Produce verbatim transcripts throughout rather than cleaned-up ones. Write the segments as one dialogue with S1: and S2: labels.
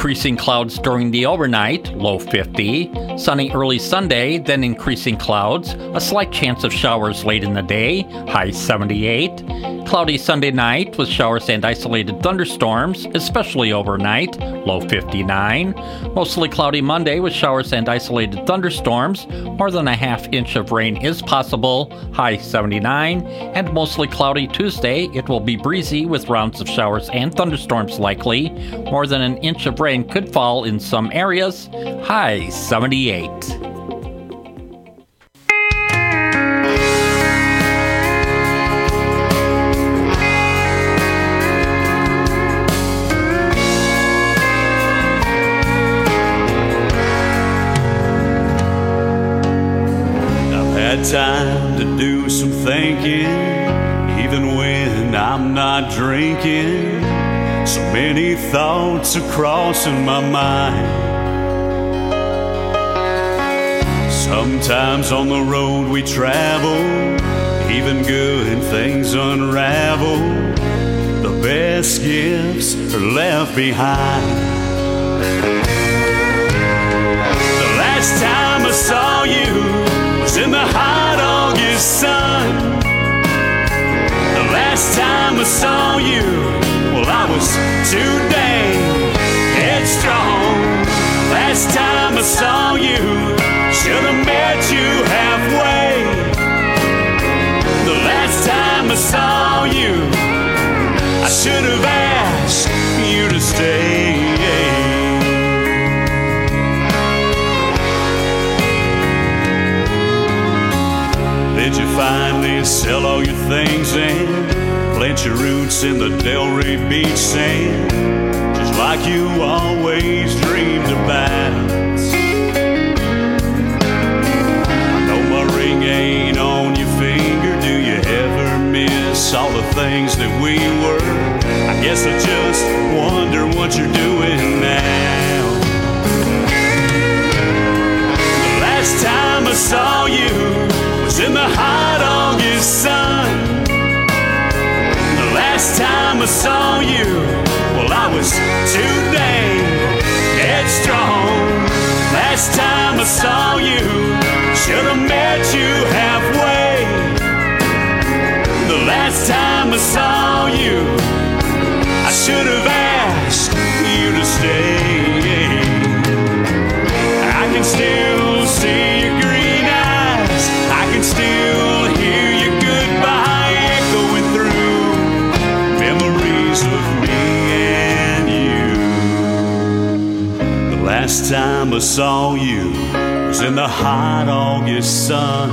S1: Decreasing clouds during the overnight, low fifty. Sunny early Sunday, then increasing clouds. A slight chance of showers late in the day, high seventy-eight. Cloudy Sunday night with showers and isolated thunderstorms, especially overnight, low fifty-nine. Mostly cloudy Monday with showers and isolated thunderstorms. More than a half inch of rain is possible, high seventy-nine. And mostly cloudy Tuesday. It will be breezy with rounds of showers and thunderstorms likely. More than an inch of rain could fall in some areas, high seventy-eight.
S2: Time to do some thinking, even when I'm not drinking. So many thoughts are crossing my mind. Sometimes on the road we travel, even good things unravel. The best gifts are left behind. The last time I saw you in the hot August sun. The last time I saw you, well, I was too dang headstrong. Last time I saw you, should have met you halfway. The last time I saw you, I should have asked you to stay. Did you finally sell all your things and plant your roots in the Delray beach sand, just like you always dreamed about? I know my ring ain't on your finger. Do you ever miss all the things that we were? I guess I just wonder what you're doing now. The last time I saw you was in the hot August sun. The last time I saw you, well, I was too dang headstrong. Last time I saw you, should have met you halfway. The last time I saw you, I should have asked you to stay. I can still see your green eyes, I can still hear your goodbye echoing through memories of me and you. The last time I saw you was in the hot August sun.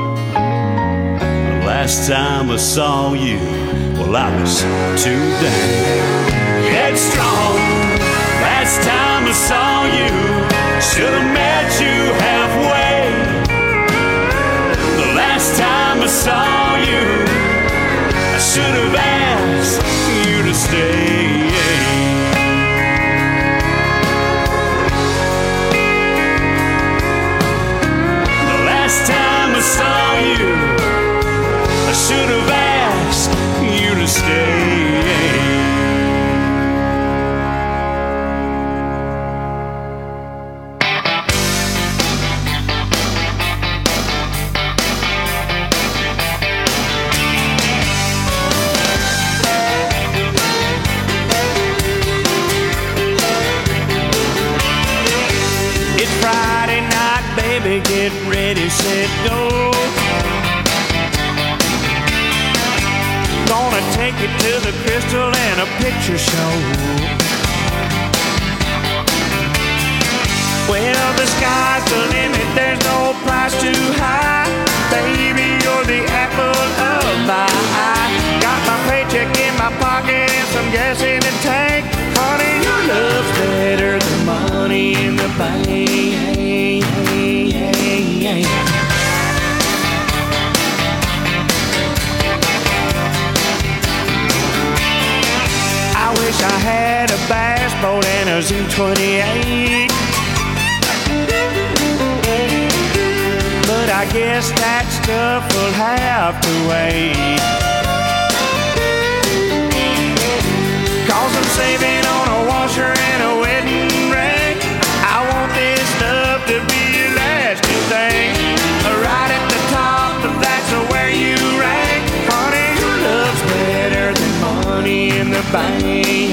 S2: The last time I saw you, well, I was too dang headstrong. Last time I saw you, should have met you halfway. The last time I saw you, I should have asked you to stay. The last time I saw you, I should have asked you to stay. Get ready, set, go. Gonna take you to the Crystal and a picture show. Well, the sky's the limit, there's no price too high. Baby, you're the apple of my eye. Got my paycheck in my pocket and some gas in the tank. Honey, your love's better than money in the bank. I wish I had a bass boat and a Z twenty-eight, but I guess that stuff will have to wait. Cause I'm saving on a washer and a wedding bang.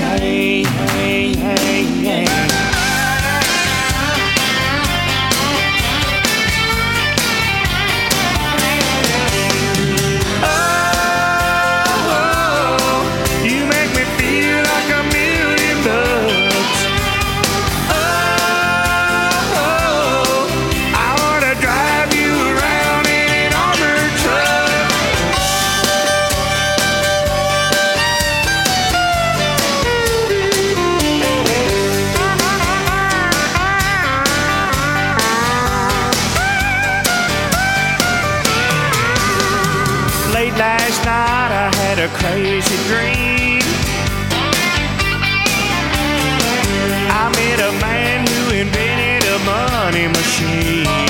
S2: Last night I had a crazy dream. I met a man who invented a money machine.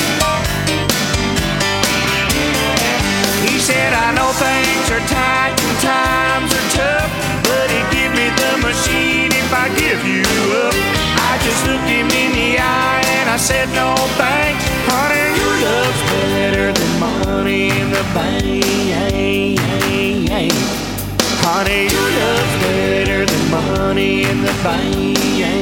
S2: He said, I know things are tight and times are tough, but he'd give me the machine if I give you up. I just looked him in the eye and I said, no thanks, honey, your love's better than money in the bank. Honey, your love's better than money in the bank.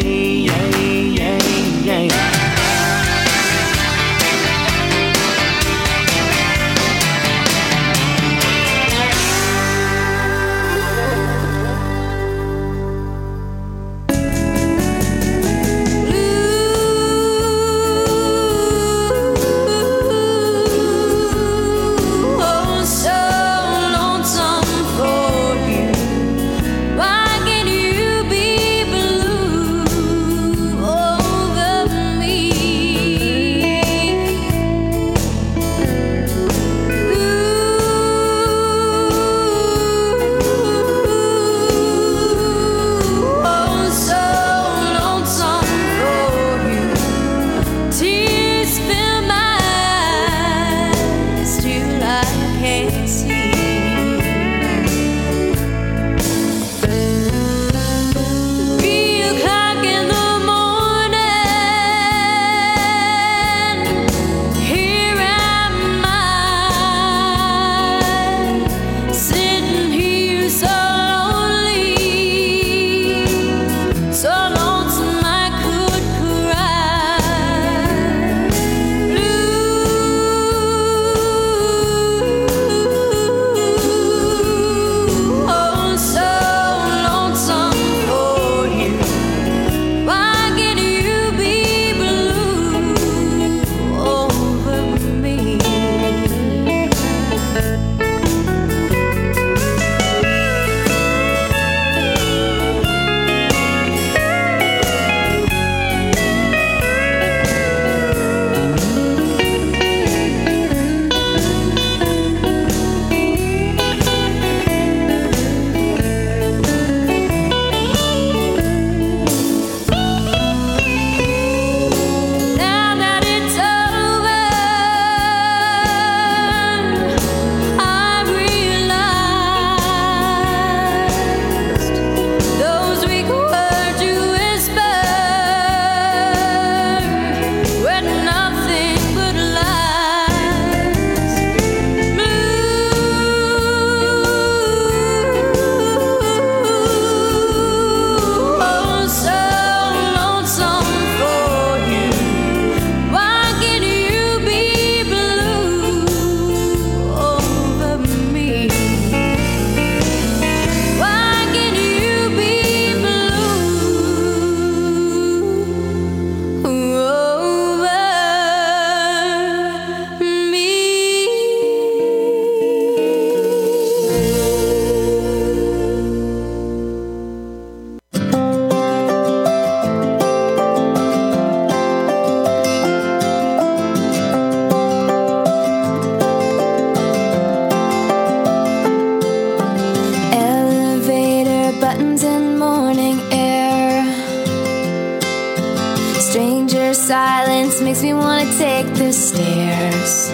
S3: silence makes me want to take the stairs.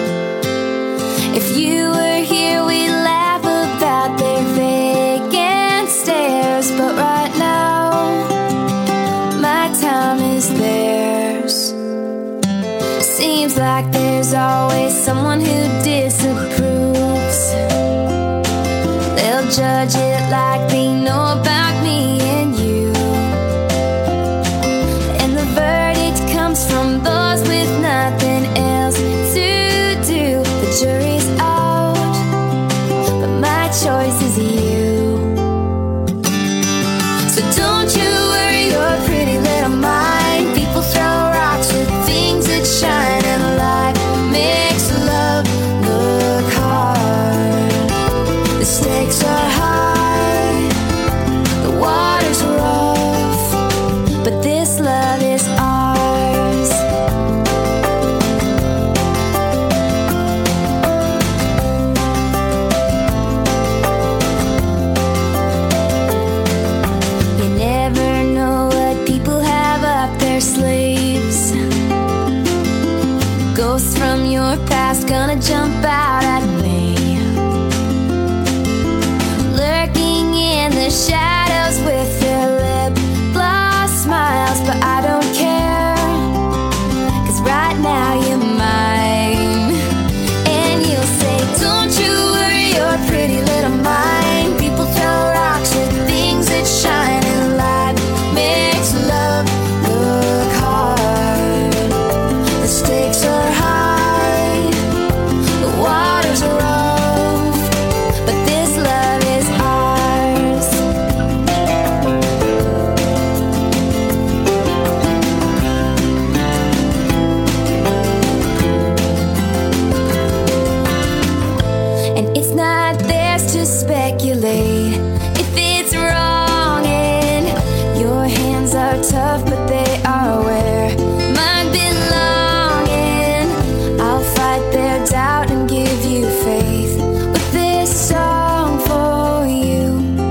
S3: If you were here, we'd laugh about their vacant stares. But right now, my time is theirs. Seems like there's always someone who disapproves. They'll judge it like they know about me and you. And the verdict comes from those with nothing else to do. The jury's out, but my choice is you. So don't you worry your pretty little mind. People throw rocks with things that shine, and life makes love look hard. The stakes are high, the water's rough, but this love is ours. You never know what people have up their sleeves. Ghosts from your past gonna jump out at me, lurking in the shadows with their lip gloss smiles. But I don't care, 'cause right now you're mine. And you'll say, don't you worry your pretty little mind. People throw rocks with things that shine, and life makes love look hard. The stakes are high, the water's rough, but this love is ours. And it's not theirs to speculate if it's wrong, and your hands are tough, but they are where mine belong. And I'll fight their doubt and give you faith with this song for you.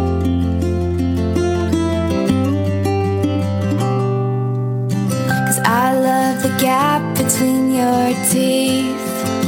S3: 'Cause I love the gap between your teeth,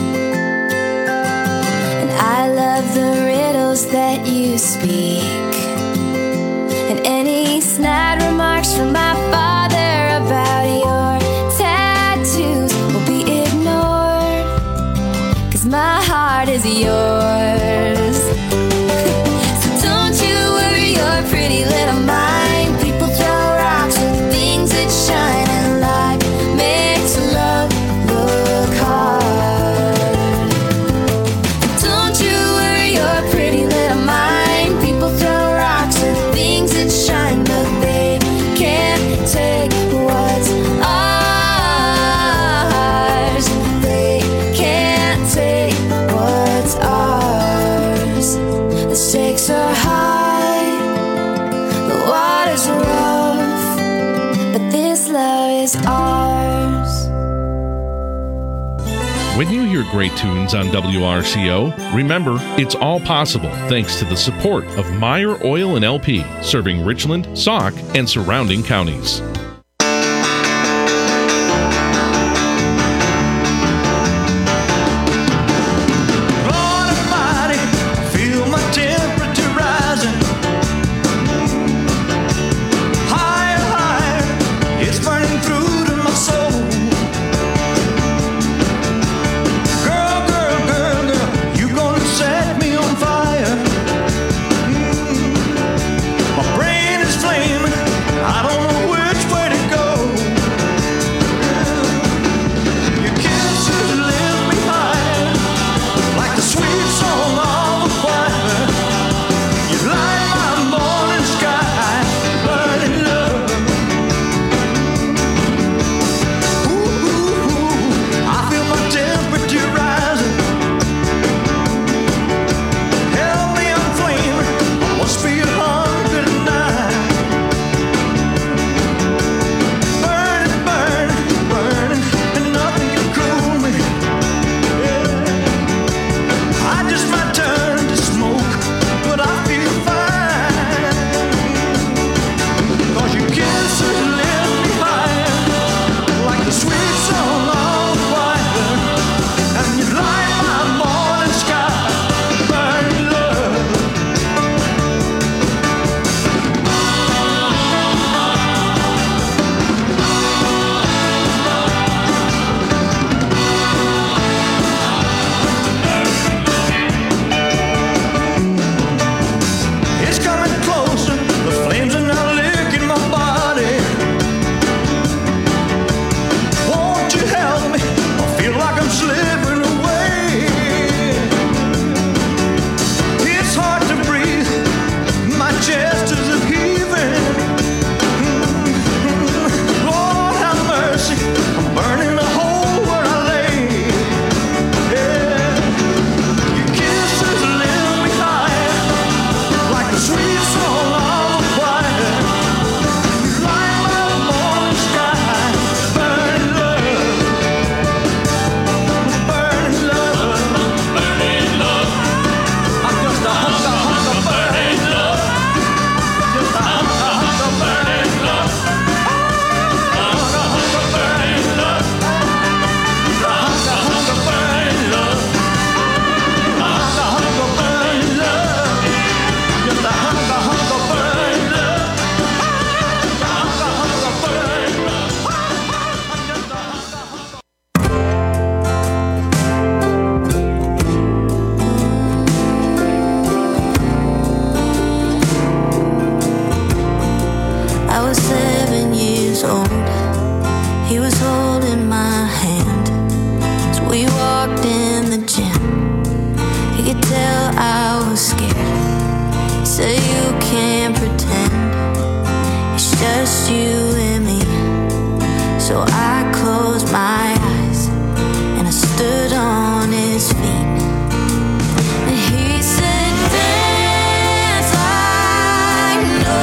S3: and I love the riddles that you speak, and any snide remarks from my father about your tattoos will be ignored, 'cause my heart is yours. So don't you worry your pretty little mind. People throw rocks with things that shine, and life makes love look hard. Don't you worry your pretty little mind. People throw rocks with things that shine, but they can't take what's ours. They can't take what's ours. The stakes are high, the water's rough, but this love is ours.
S4: When you hear great tunes on W R C O, remember, it's all possible thanks to the support of Meyer Oil and L P, serving Richland, Sauk, and surrounding counties.
S2: Lord Almighty, I feel my temperature rising. Higher, higher, it's burning through to my soul. Girl, girl, girl, girl, you gonna set me on fire. Mm. My brain is flaming, I don't know which way
S3: just you and me. So I closed my eyes and I stood on his feet. And he said, dance like no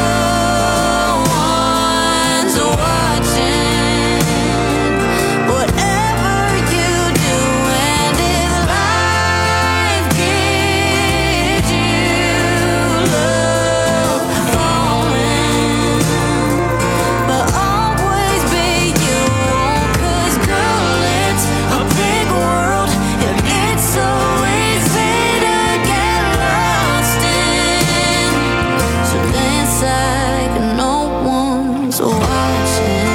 S3: one's watching. Whatever you do, and if life gives you love falling, but always be you own, 'cause girl, it's a big world and it's so easy to get lost in. So dance like no one's watching.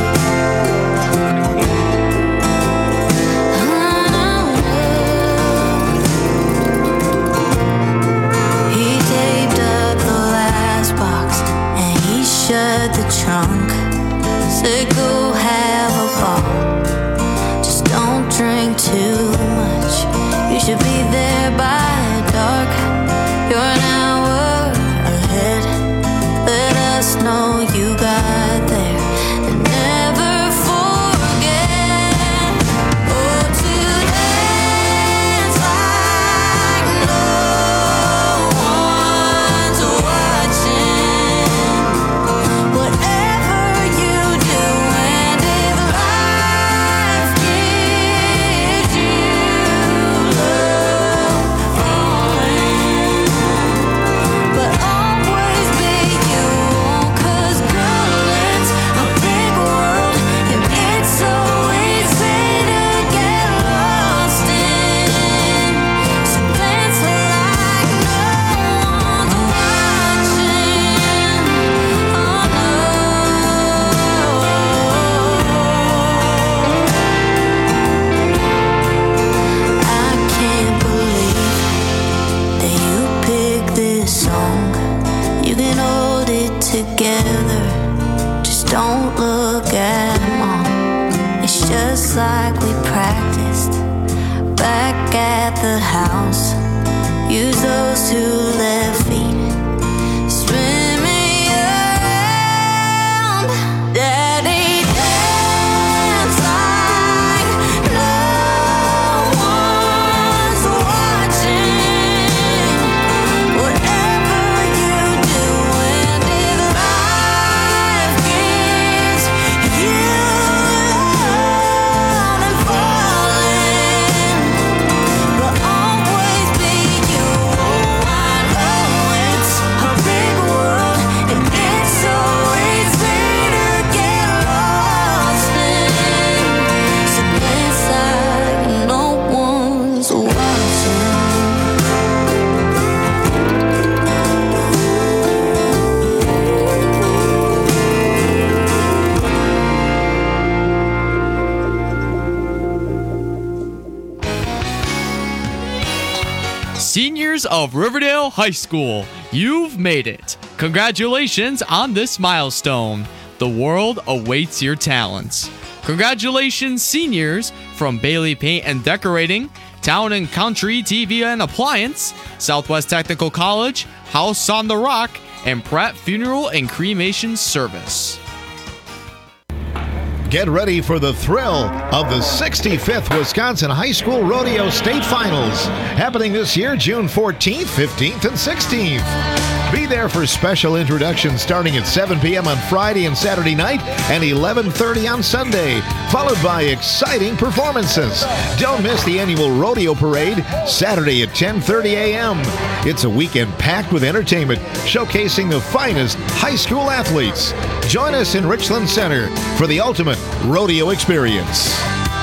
S3: He taped up the last box and he shut the trunk. Said go have a ball, just don't drink too much. You should be there by dark. You're an hour ahead. Let us know you got there and never forget. Oh, to dance like no one's watching. Whatever you do, and if life gives you love falling, but always be you own, 'cause girl, it's a big world and it's so easy to get lost in. So dance like no one's watching. Oh no, I can't believe that you picked this song. You can hold it together, just don't look at mom. It's just like we practiced back at the house. Use those two left feet, spin me around. Daddy, dance like no one's watching. Whatever you do, and if life gives you love and falling, but always be you. I know it's a big world and it's so easy to get lost in. So dance like no one's watching.
S5: Seniors of Riverdale High School, you've made it. Congratulations on this milestone. The world awaits your talents. Congratulations, seniors from Bailey Paint and Decorating, Town and Country T V and Appliance, Southwest Technical College, House on the Rock, and Pratt Funeral and Cremation Service.
S6: Get ready for the thrill of the sixty-fifth Wisconsin High School Rodeo State Finals, happening this year June fourteenth, fifteenth, and sixteenth. Be there for special introductions starting at seven p.m. on Friday and Saturday night and eleven thirty on Sunday, followed by exciting performances. Don't miss the annual rodeo parade Saturday at ten thirty a.m. It's a weekend packed with entertainment showcasing the finest high school athletes. Join us in Richland Center for the ultimate rodeo experience.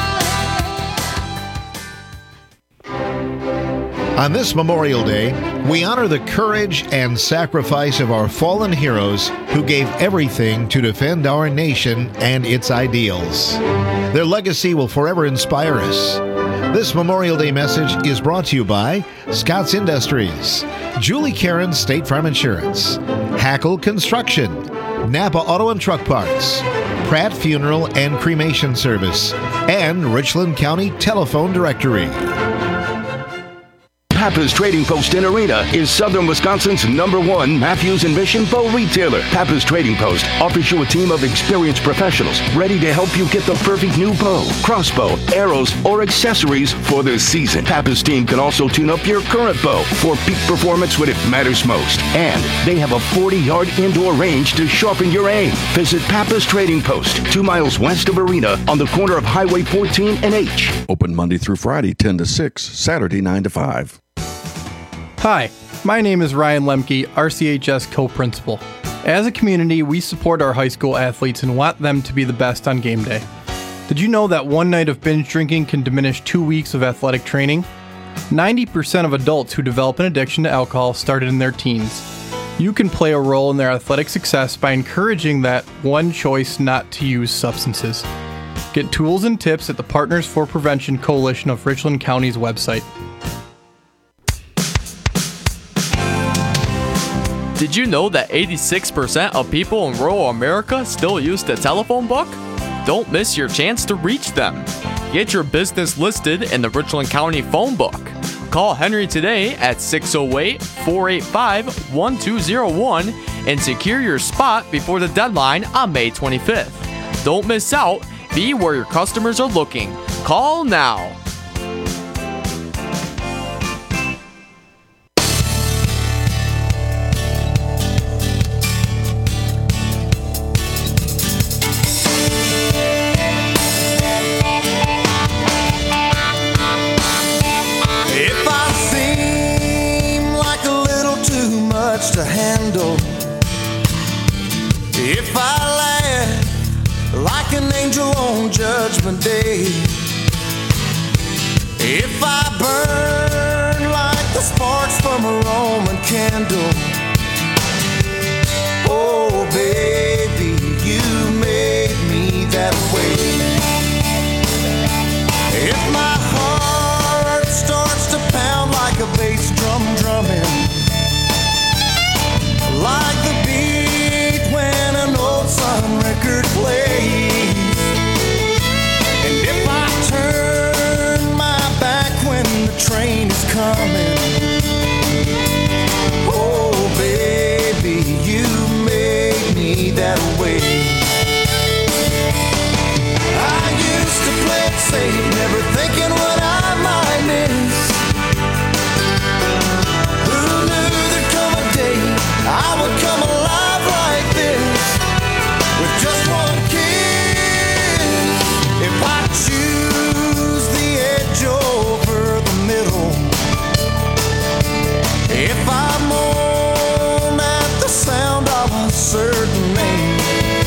S6: On this Memorial Day, we honor the courage and sacrifice of our fallen heroes who gave everything to defend our nation and its ideals. Their legacy will forever inspire us. This Memorial Day message is brought to you by Scott's Industries, Julie Karen State Farm Insurance, Hackle Construction, Napa Auto and Truck Parts, Pratt Funeral and Cremation Service, and Richland County Telephone Directory.
S7: Pappas Trading Post in Arena is Southern Wisconsin's number one Matthews and Mission bow retailer. Pappas Trading Post offers you a team of experienced professionals ready to help you get the perfect new bow, crossbow, arrows, or accessories for the season. Pappas team can also tune up your current bow for peak performance when it matters most. And they have a forty-yard indoor range to sharpen your aim. Visit Pappas Trading Post, two miles west of Arena on the corner of Highway fourteen and H.
S8: Open Monday through Friday, ten to six, Saturday, nine to five.
S9: Hi, my name is Ryan Lemke, R C H S co-principal. As a community, we support our high school athletes and want them to be the best on game day. Did you know that one night of binge drinking can diminish two weeks of athletic training? ninety percent of adults who develop an addiction to alcohol started in their teens. You can play a role in their athletic success by encouraging that one choice not to use substances. Get tools and tips at the Partners for Prevention Coalition of Richland County's website.
S5: Did you know that eighty-six percent of people in rural America still use the telephone book? Don't miss your chance to reach them. Get your business listed in the Richland County phone book. Call Henry today at six oh eight, four eight five, one two oh one and secure your spot before the deadline on May twenty-fifth. Don't miss out. Be where your customers are looking. Call now.
S10: If I seem like a little too much to handle, if I laugh like an angel on Judgment Day, if I burn like the sparks from a Roman candle, oh baby, you made me that way. If my heart starts to pound like a bass drum drumming, like the beat when an old Sun record plays, and if I turn my back when the train is coming, oh baby, you made me that way. I used to play it safe, never thinking what I might miss. Who knew there'd come a day I would come alive like this, with just one kiss. If I choose the edge over the middle, if I moan at the sound of a certain name,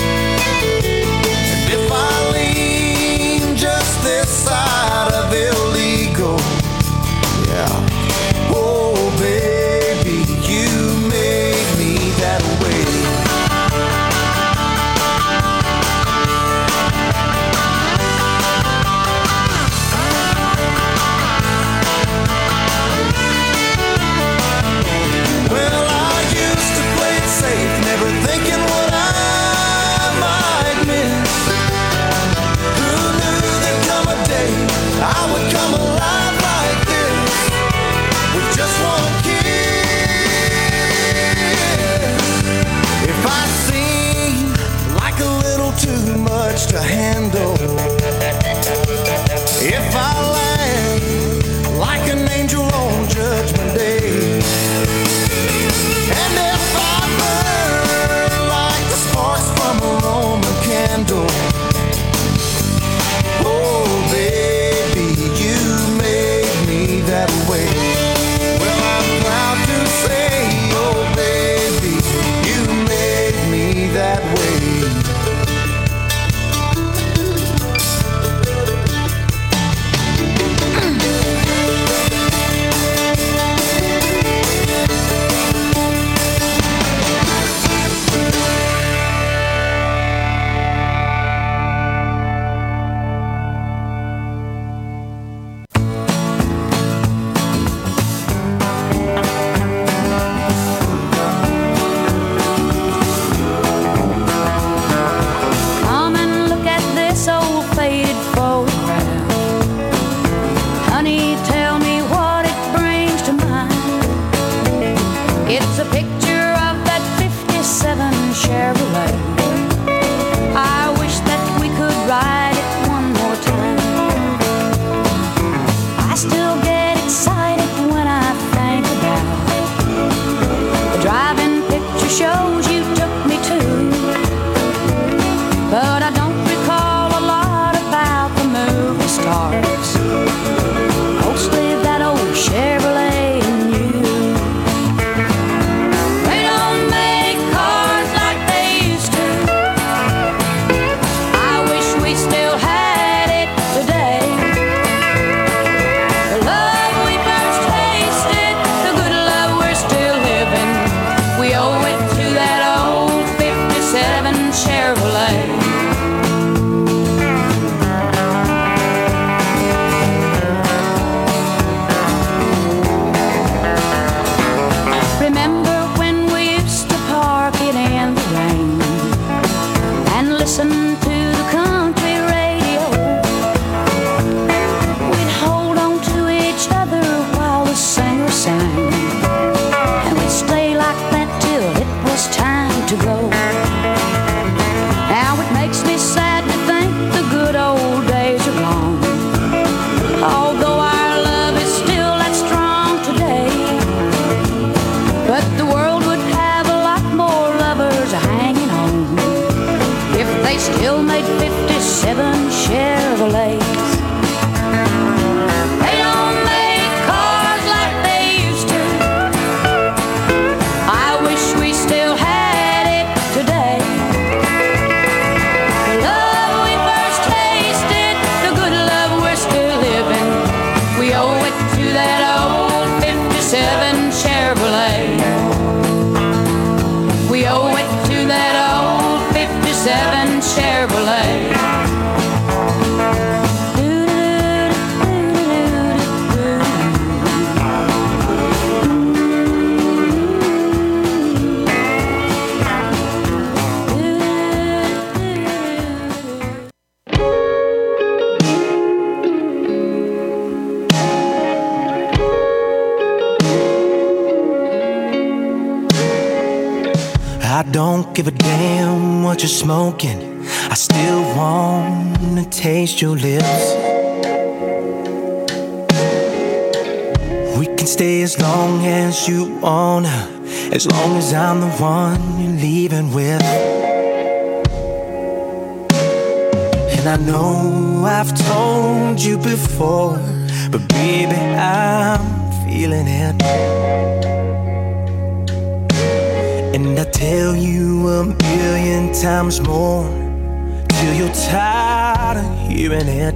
S10: and if I lean just this side of illegal, yeah, oh baby, you made me that way. Well, I used to play it safe, never thinking what I might miss. Who knew there'd come a day I would come alive like this, with just one kiss. If I seem like a little too much to handle, if I laugh like an angel on Judgment Day, and if I burn like the sparks from a Roman candle, oh baby, you made me that way. Well, I'm proud to say, oh baby, you made me that way.
S11: still made fifty-seven Chevrolets. They don't make cars like they used to. I wish we still had it today. The love we first tasted, the good love we're still living, we owe it to that old fifty-seven Chevrolet. We owe it to that old fifty-seven Chevrolet.
S10: I don't give a damn what you're smoking. I still wanna taste your lips. We can stay as long as you wanna, as long as I'm the one you're leaving with. And I know I've told you before, but baby, I'm feeling it. And I tell you a million times more, till you're tired of hearing it.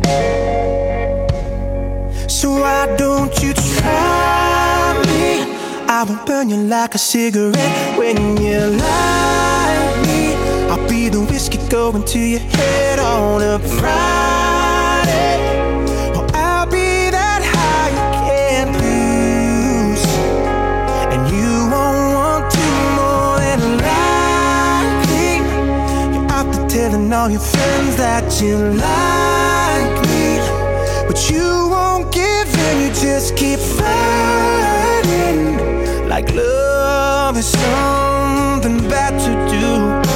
S10: So why don't you try me? I will burn you like a cigarette when you light me. I'll be the whiskey going to your head on a Friday. Or I'll be that high you can't lose, and you won't want to more than likely. You're out there telling all your friends that you like me, but you won't give in, you just keep fighting. Like love is something bad to do.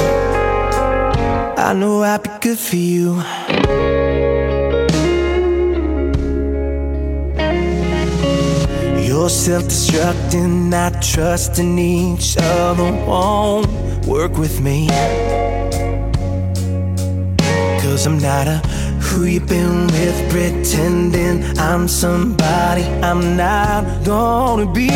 S10: I know I'd be good for you. You're self-destructing, not trusting each other won't work with me. Cause I'm not a who you been with, pretending I'm somebody I'm not gonna be.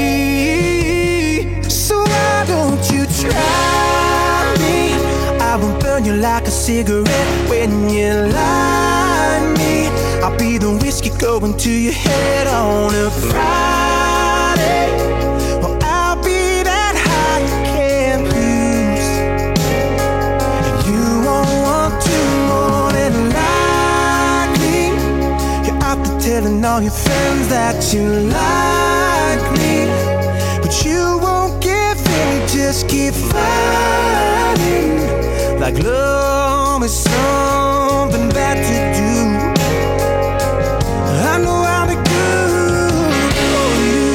S10: So why don't you try me? I will burn you like a cigarette when you light me. I'll be the whiskey going to your head on a Friday. Or I'll be that high you can't lose, and you won't want to more than likely. You're out there telling all your friends that you like me, but you won't give in, you just keep fighting. Like love is something bad to do. I know I'll be good for you.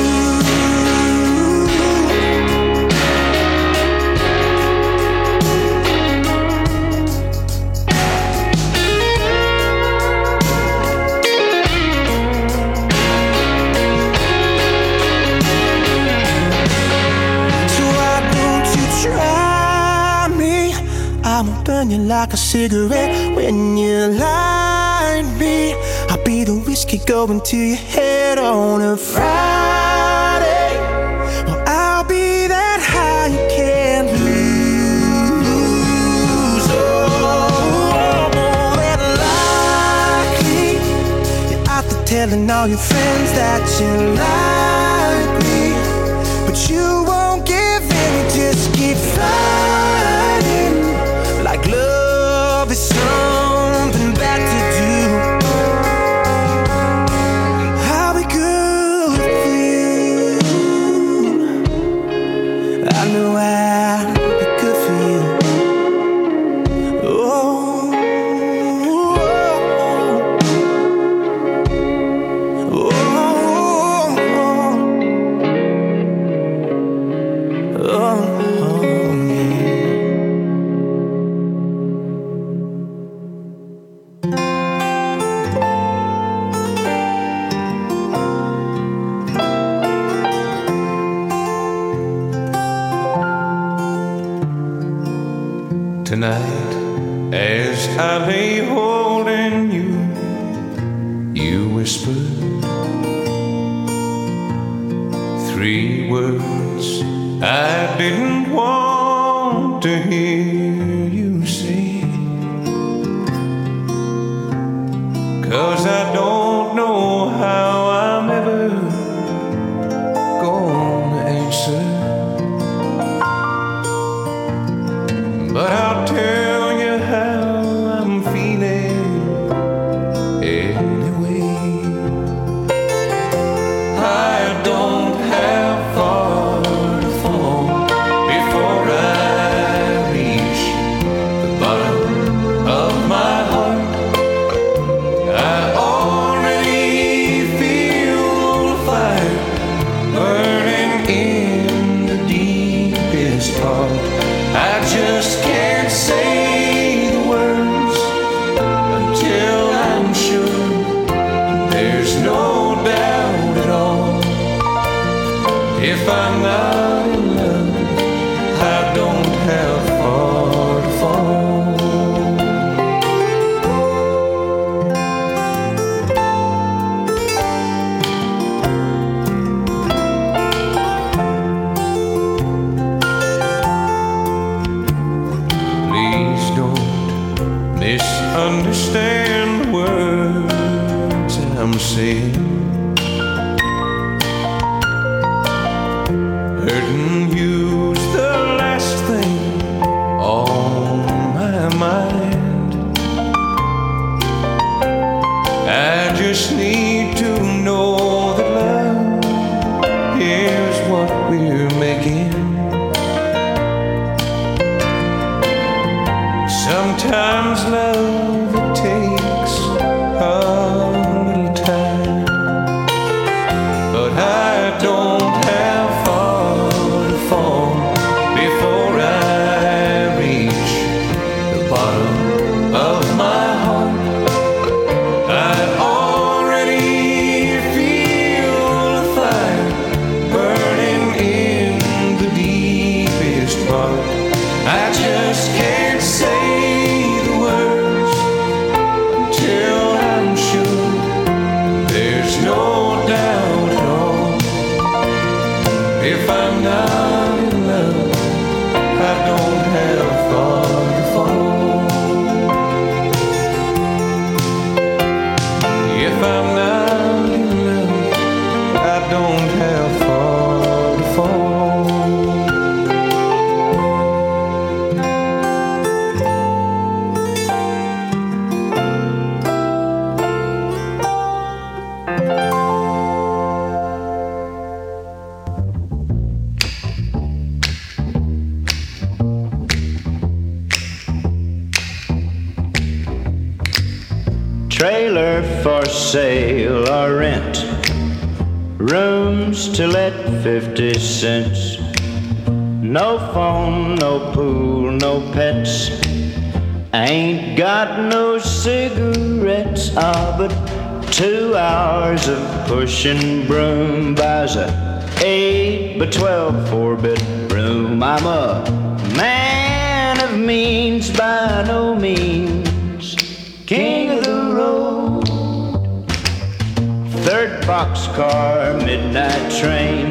S10: So why don't you try me? I'ma burn you like a cigarette when you light me. I'll be the whiskey going to your head on a Friday. Or I'll be that high you can't lose. Oh, more than likely. You're out there telling all your friends that you like me, but you won't give in, you just keep fighting. Like love is something bad to do. I'll be good for you. I know I'll be good for you. Oh, oh, oh, oh, oh, yeah.
S12: Tonight As I lay holding you, you whispered three words I didn't want to hear you say. 'Cause I don't know how I'm ever gonna answer, but I'll tell you how I'm feeling anyway. I don't have far to fall before I reach the bottom of my heart. I already feel the fire burning in the deepest part. I just can't say the words until I'm sure there's no doubt at all. If I'm not in love, I don't have far to fall. Please don't misunderstand the words I'm saying. Hurting you's the last thing on my mind. I just need to know that love is what we're making. Sometimes love, it takes a little time, but I don't have far to fall before I reach the bottom of my heart. I already feel the fire burning in the deepest part. I just can't say the words until I'm sure there's no doubt at all. If I'm not in love, I don't have far to fall. If I'm not in love, I don't have far to fall.
S13: Trailer for sale or rent, rooms to let fifty cents. No phone, no pool, no pets. Ain't got no cigarettes, ah, but two hours of pushing broom buys a eight by twelve four-bit room. I'm a man of means by no means, king of the road. Third boxcar, midnight train,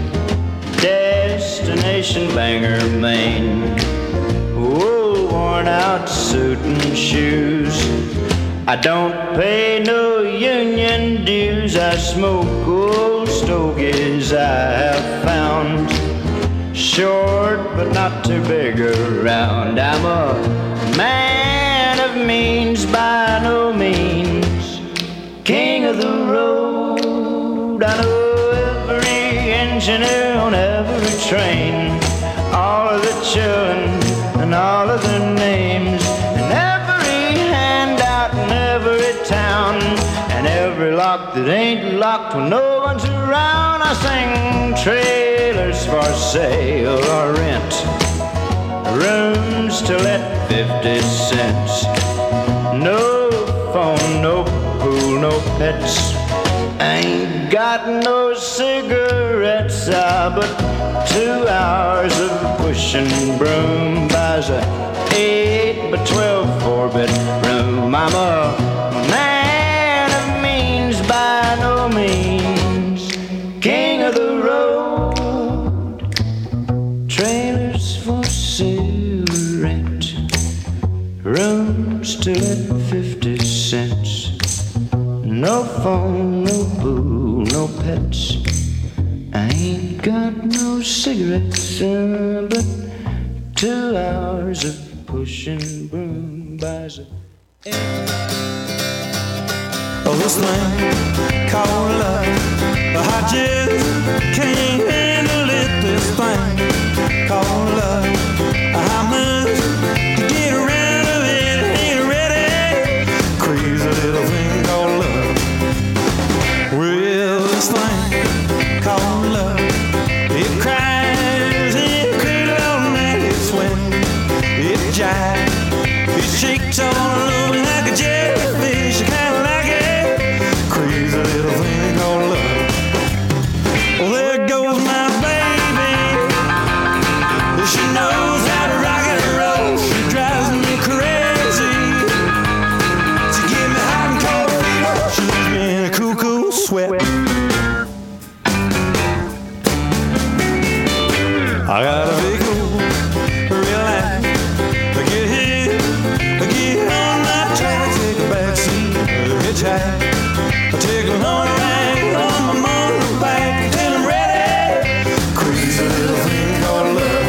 S13: destination Bangor, Maine. Oh, worn out suit and shoes. I don't pay no union dues. I smoke old stogies I have found, short but not too big around. I'm a man of means by no means, king of the road. I know every engineer on every train, all of the children and all of their names, and every handout in every town, and every lock that ain't locked when no one's around. I sing trailers for sale or rent, rooms to let fifty cents. No phone, no pool, no pets. Ain't got no cigarettes, ah, but two hours of pushing broom buys a eight by twelve for four-bedroom. I'm a man of means by no means, king of the road. Trailers for sale rent, rooms to let fifty cents. No phone, no boo, no pets. I ain't got no cigarettes, uh, but two hours of pushing broom buys a...
S12: Oh, this thing called love, I just can't handle it. This thing called love, I must get rid of it. Ain't ready, crazy little thing called love. Well, this thing called love, it cries, it crazy all night, it swings, it jives, it shakes all over like a jellyfish. I kinda like it, crazy little thing called love. Well, there goes my baby, she knows how to rock and roll. She drives me crazy, she gives me hot and cold fever, she leaves me in a cool, cool sweat. I gotta be cool, relax, get hit, get on my track, take a back seat, hitchhike, take a long ride on my motorbike till I'm ready. Crazy little thing called love.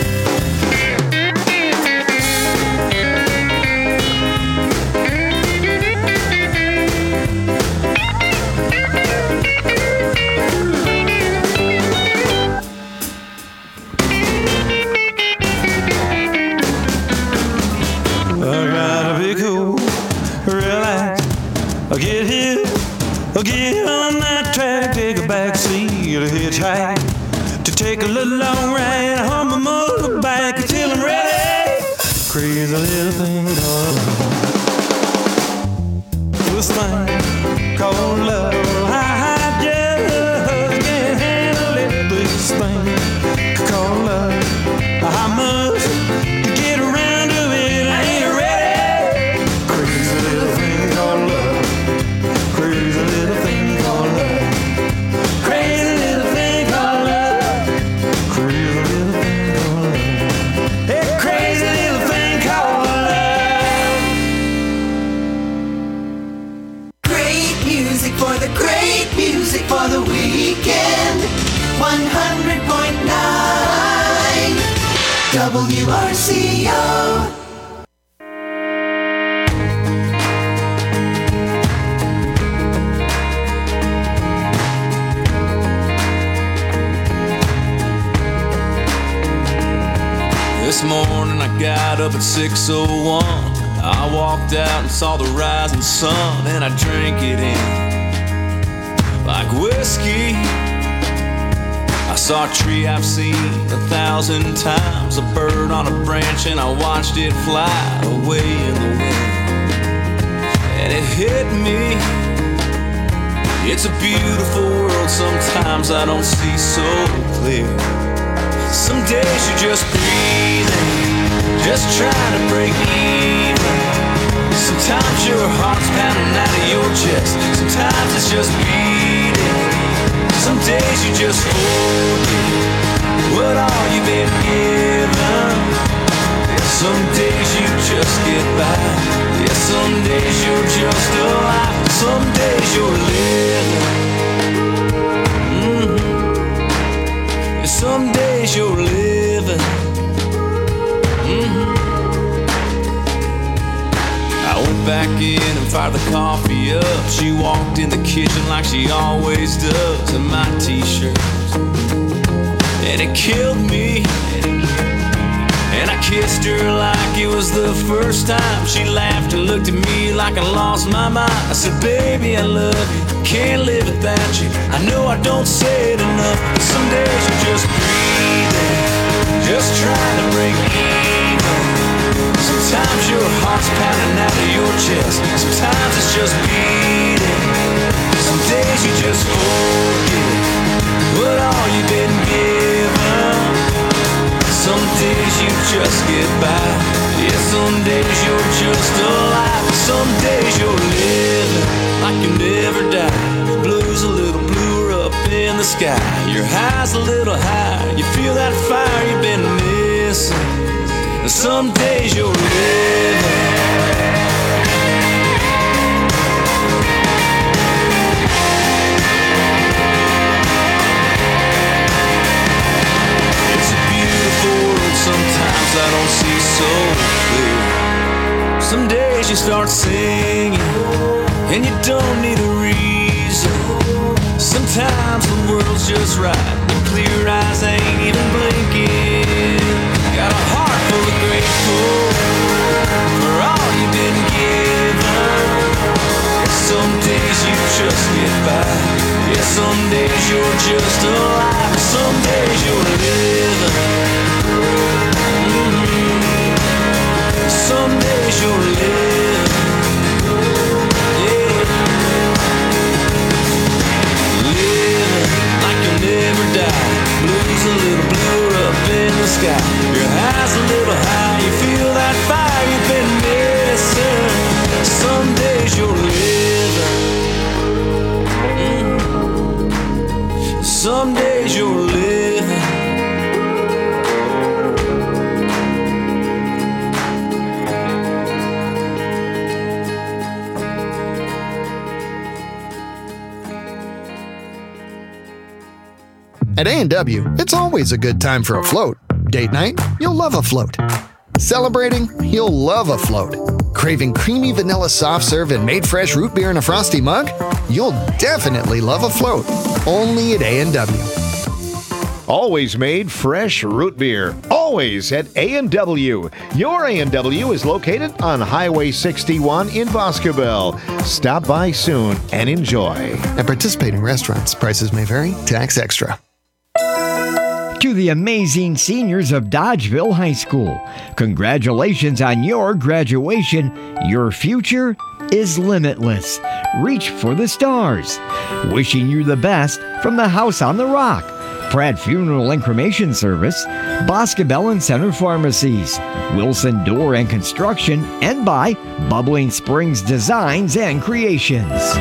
S12: I gotta be cool, relax, get hit, get on that track, take a back seat, a hitchhike, to take a little long ride on my motorbike until I'm ready. Crazy little thing called love. This thing called love, I just can't handle it. This thing called love, I must get around to it. I ain't ready. Crazy little thing called love. Crazy little thing called love. Crazy little thing called love. Crazy little thing called love. Hey, crazy little thing called love.
S10: Great music for the great music for the weekend. one hundred point nine W R C O.
S14: This morning I got up at six oh one. I walked out and saw the rising sun, and I drank it in like whiskey. I saw a tree I've seen a thousand times, a bird on a branch, and I watched it fly away in the wind. And it hit me, it's a beautiful world, sometimes I don't see so clear. Some days you're just breathing, just trying to break even. Sometimes your heart's pounding out of your chest, sometimes it's just beating. Some days you just forget what all you've been given. Yeah, some days you just get by. Yeah, some days you're just alive. Some days you're living. Mm-hmm. Yeah, some days you're living. Mm-hmm. I went back in and fired the coffee up. She walked in the kitchen like she always does, in my t-shirts, and it killed me. And I kissed her like it was the first time. She laughed and looked at me like I lost my mind. I said, baby, I love you, can't live without you. I know I don't say it enough, but some days you're just breathing, just trying to break even. Sometimes your heart's pounding out of your chest, sometimes it's just beating. Some days you just forget what all you've been given. Some days you just get by. Yes, some days you're just alive, some days you're living like you never die. Blue's a little bluer up in the sky. Your high's a little higher. You feel that fire you've been missing. And some days you're living. It's a beautiful world. Sometimes I don't see so clear. Some days you start singing and you don't need a reason. Sometimes the world's just right. Your clear eyes ain't even blinking. Got a heart full of grateful for all you've been given. Some days you just get by. Yeah, some days you're just alive. Some days you're living. Mm-hmm. Some days you're living. Yeah. Living like you'll never die. Blue's a little bluer up in the sky. Your high's a little high. You feel that fire you've been missing. Some days you're living. Mm. Some days you're living.
S15: At A and W, it's always a good time for a float. Date night? You'll love a float. Celebrating? You'll love a float. Craving creamy vanilla soft serve and made fresh root beer in a frosty mug? You'll definitely love a float. Only at A and W.
S6: Always made fresh root beer. Always at A and W. Your A and W is located on Highway sixty-one in Boscobel. Stop by soon and enjoy.
S15: At participating restaurants, prices may vary. Tax extra.
S16: To the amazing seniors of Dodgeville High School, congratulations on your graduation. Your future is limitless. Reach for the stars. Wishing you the best from the House on the Rock, Pratt Funeral and Cremation Service, Boscobel and Center Pharmacies, Wilson Door and Construction, and by Bubbling Springs Designs and Creations.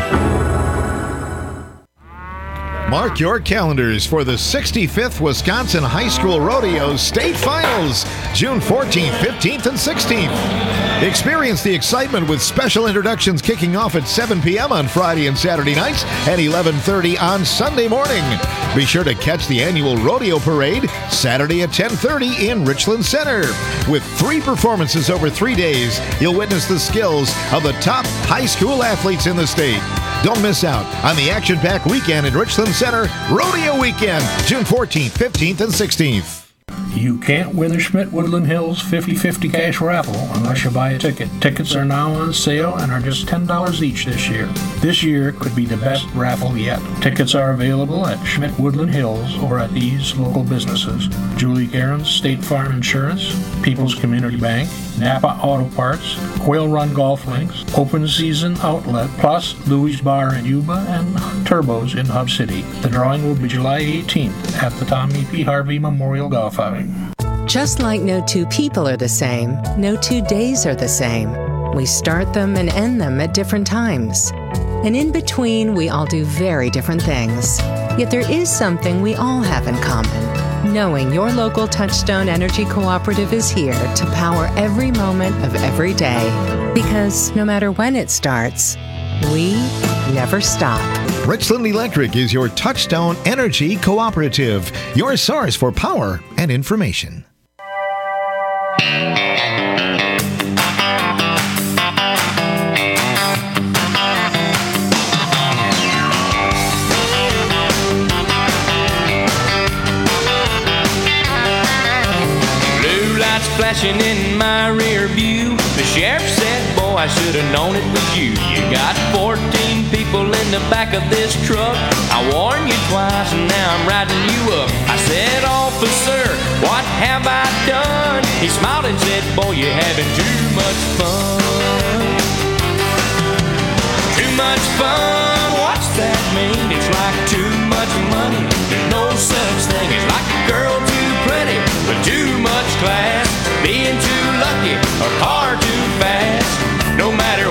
S6: Mark your calendars for the sixty-fifth Wisconsin High School Rodeo State Finals, June fourteenth, fifteenth, and sixteenth. Experience the excitement with special introductions kicking off at seven p.m. on Friday and Saturday nights and eleven thirty on Sunday morning. Be sure to catch the annual rodeo parade Saturday at ten thirty in Richland Center. With three performances over three days, you'll witness the skills of the top high school athletes in the state. Don't miss out on the action-packed weekend at Richland Center, Rodeo Weekend, June fourteenth, fifteenth, and sixteenth.
S17: You can't win the Schmidt Woodland Hills fifty-fifty cash raffle unless you buy a ticket. Tickets are now on sale and are just ten dollars each this year. This year could be the best raffle yet. Tickets are available at Schmidt Woodland Hills or at these local businesses: Julie Garen's State Farm Insurance, People's Community Bank, Napa Auto Parts, Quail Run Golf Links, Open Season Outlet, plus Louis Bar in Yuba and Turbos in Hub City. The drawing will be July eighteenth at the Tommy P. Harvey Memorial Golf Outing.
S18: Just like no two people are the same, no two days are the same. We start them and end them at different times. And in between, we all do very different things. Yet there is something we all have in common: knowing your local Touchstone Energy Cooperative is here to power every moment of every day. Because no matter when it starts, we never stop.
S6: Richland Electric is your Touchstone Energy Cooperative, your source for power and information.
S19: Blue lights flashing in my rear view. The sheriff said, boy, I should have known it was you. You got fourteen people in the back of this truck. I warned you twice and now I'm riding you up. I said, officer, what have I done? He smiled and said, boy, you're having too much fun. Too much fun, what's that mean? It's like too much money. There's no such thing as like a girl too pretty, but too much class, being too lucky, or car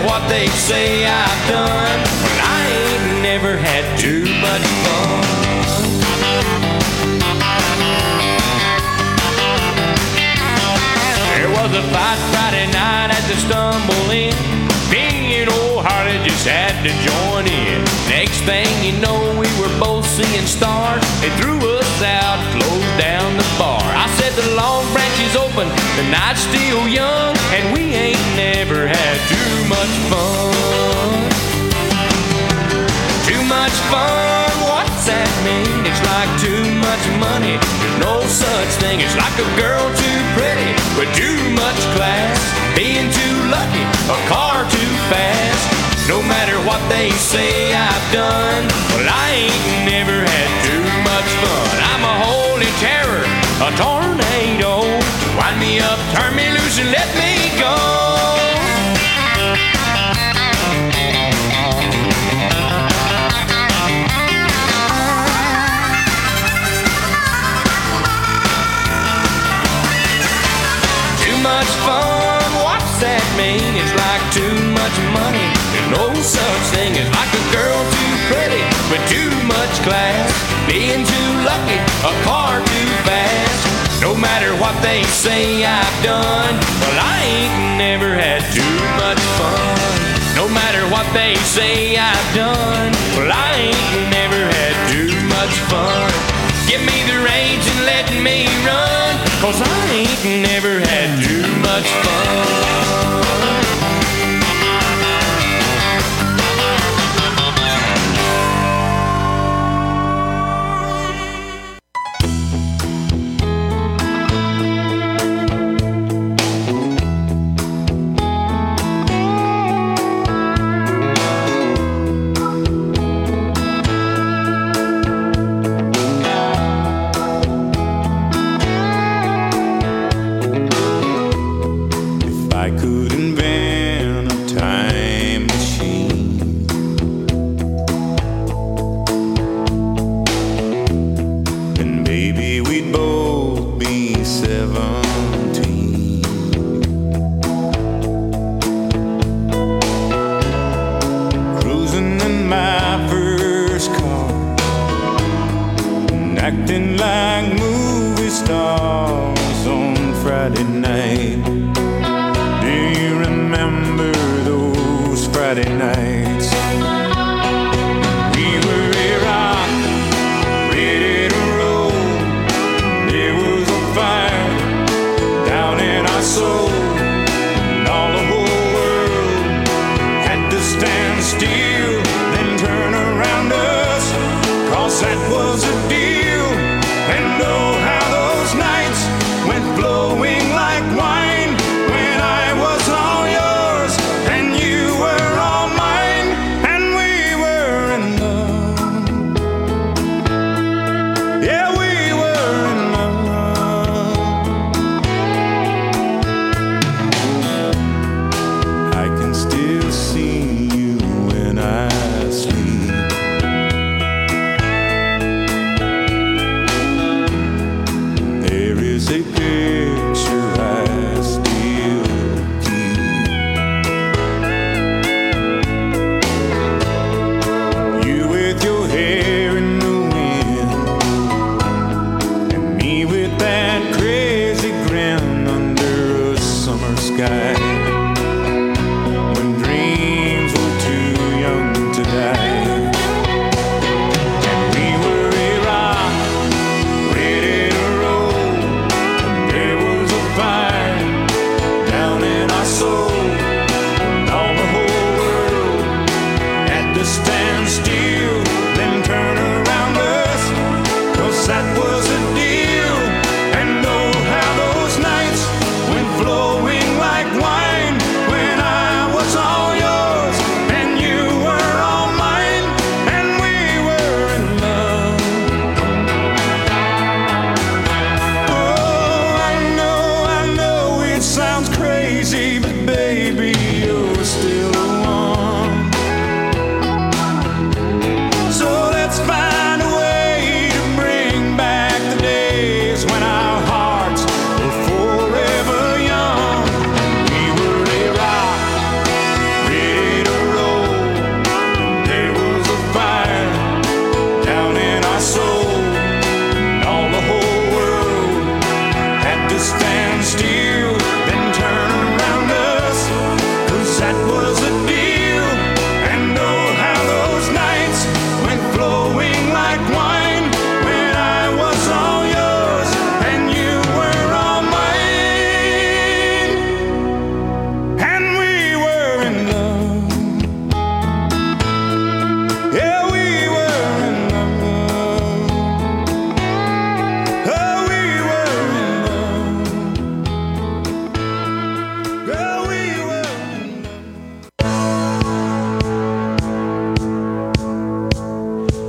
S19: what they say I've done, well, I ain't never had too much fun. There was a fight Friday night at the Stumble Inn. Me and old Harley just had to join in. Next thing you know, we were both seeing stars. They threw us out, closed down the bar. I said the Long Branch is open, the night's still young, and we ain't never had too much fun. Too much fun, what's that mean? It's like too much money, there's no such thing. It's like a girl too pretty with too much class, being too lucky, a car too fast. No matter what they say I've done, well, I ain't never had too much fun. I'm a holy terror, a tornado. Wind me up, turn me loose, and let me go. Too much fun, what's that mean? It's like too much money, there's no such thing. It's like a girl too pretty with too much class, being too lucky, a car too fast. No matter what they say I've done, well, I ain't never had too much fun. No matter what they say I've done, well, I ain't never had too much fun. Give me the reins and let me run, 'cause I ain't never had too much fun.
S12: Acting like movie stars on Friday night. Do you remember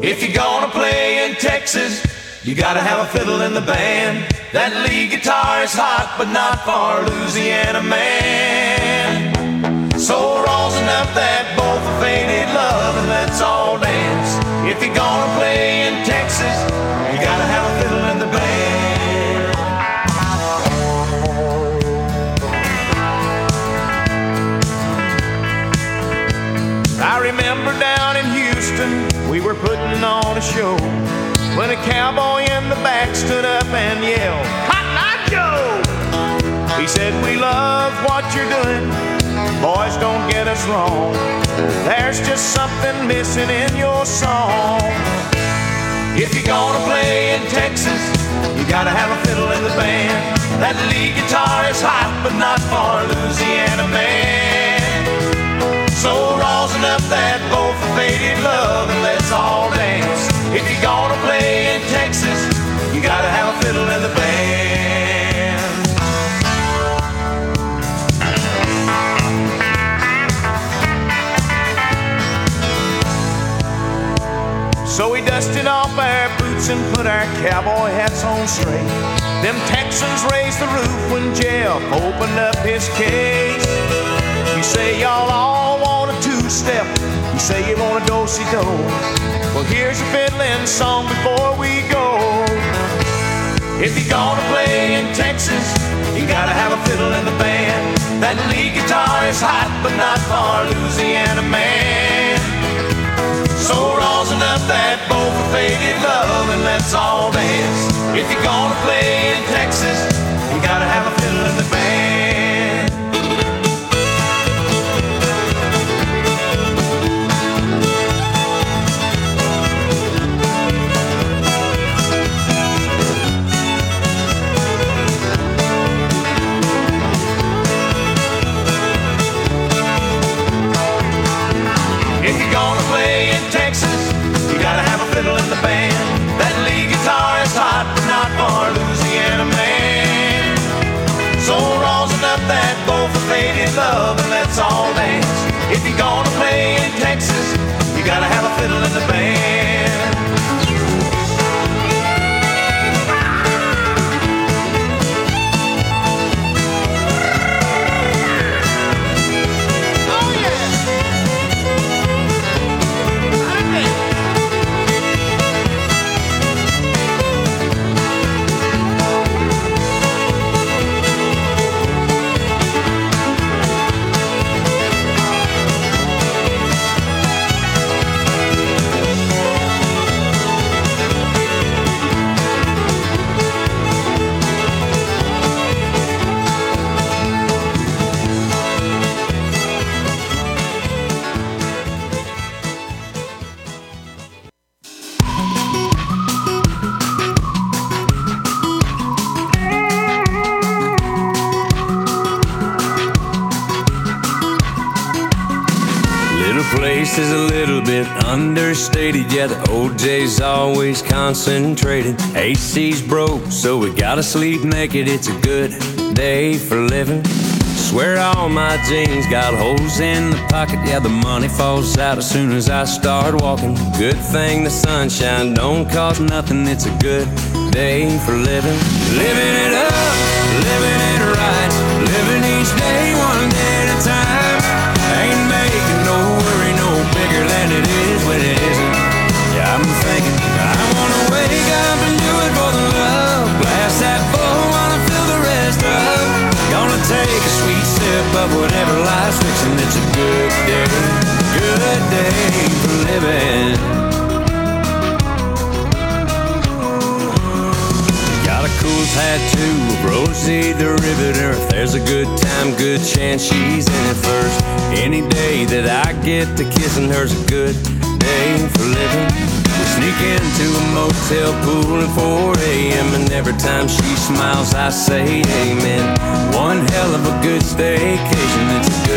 S2: If you're gonna play in Texas, you gotta have a fiddle in the band. That lead guitar is hot, but not for Louisiana man. So rosin up that bowl for faded love and let's all dance. If you're gonna play in Texas, you gotta have a fiddle in the band. I remember down in Houston, we were putting on a show when a cowboy in the back stood up and yelled, Cotton Eye Joe! He said, we love what you're doing, boys, don't get us wrong. There's just something missing in your song. If you're gonna play in Texas, you gotta have a fiddle in the band. That lead guitar is hot, but not for Louisiana man. So rosin up that bowl for faded love and let's all dance. If you're gonna play in Texas, you gotta have a fiddle in the band. So we dusted off our boots and put our cowboy hats on straight. Them Texans raised the roof when Jeff opened up his case. You say y'all all want a two-step, you say you want a do-si-do. Well, here's a fiddling song before we go. If you're gonna play in Texas, you gotta have a fiddle in the band. That lead guitar is hot, but not for Louisiana man. So rosin up that bowl for faded love and let's all dance. If you're gonna play in Texas, you gotta have a fiddle in the band. If you're gonna play in Texas, you gotta have a fiddle in the band. That lead guitar is hot, but not for Louisiana man. So rosin up that bowl for faded love and let's all dance. If you're gonna play in Texas, you gotta have a fiddle in the band.
S19: Is a little bit understated. Yeah, the O J's always concentrated. A C's broke, so we gotta sleep naked. It's a good day for living. Swear all my jeans got holes in the pocket. Yeah, the money falls out as soon as I start walking. Good thing the sunshine don't cost nothing. It's a good day for living. Living it up, living it right, living each day one day at a time. Ain't making no worry no bigger than it is when it isn't. Yeah, I'm thinking I wanna wake up and do it for the love. Blast that bowl while I fill the rest up. Gonna take a sweet sip of whatever life's fixing. It's a good day, good day for living. Got a cool tattoo of Rosie the Riveter. If there's a good time, good chance she's in it first. Any day that I get to kissing her's a good day for living. We sneak into a motel pool at four a.m. and every time she smiles I say amen. One hell of a good staycation. It's a